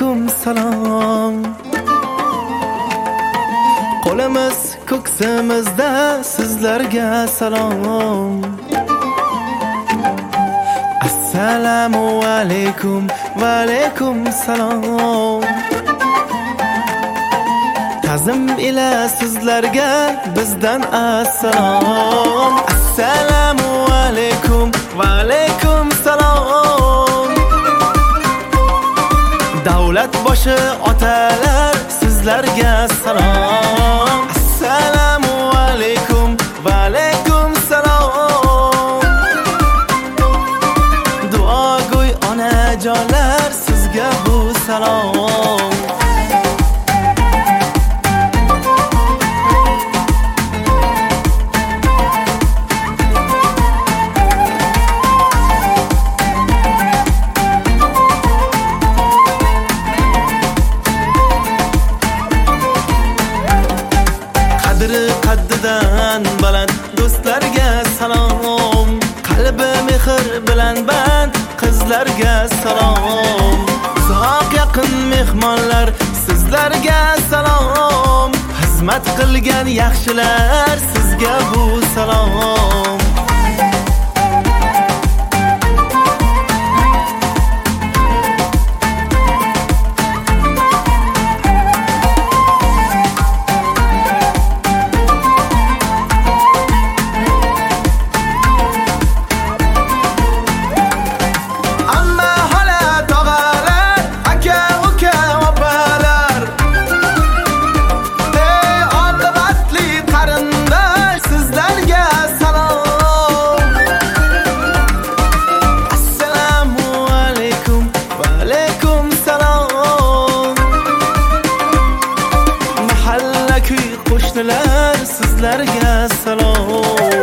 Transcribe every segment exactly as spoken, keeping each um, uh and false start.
alaykum salom. Qo'limiz ko'ksimizda sizlarga salom. Assalomu alaykum va alaykum salom. Ta'zim ila sizlarga bizdan assalom. Assalomu alaykum va alaykum salom. Davlat boshi otalar sizlarga salom. Assalomu alaykum va alaykum salom. Duogo'y onajonlar sizga bu salom. Qaddidan baland do'stlarga salom. Qalbi mehr bilan band qizlarga salom. Uzoq yaqin mehmonlar sizlarga salom. Xizmat qilgan yaxshilar sizga bu salom. Qo'shnilar sizlarga salom.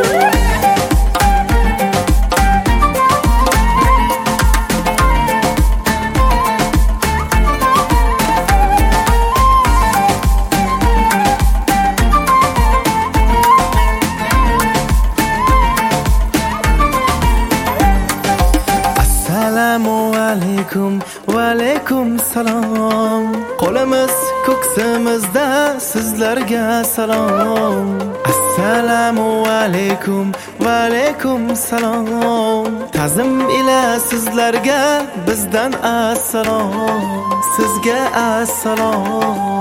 Assalomu alaykum va alaykum salom. Qo'limiz ko'ksimizda sizlarga salom. Assalomu alaykum va alaykum salom. Ta'zim ila sizlarga bizdan assalom. Sizga assalom.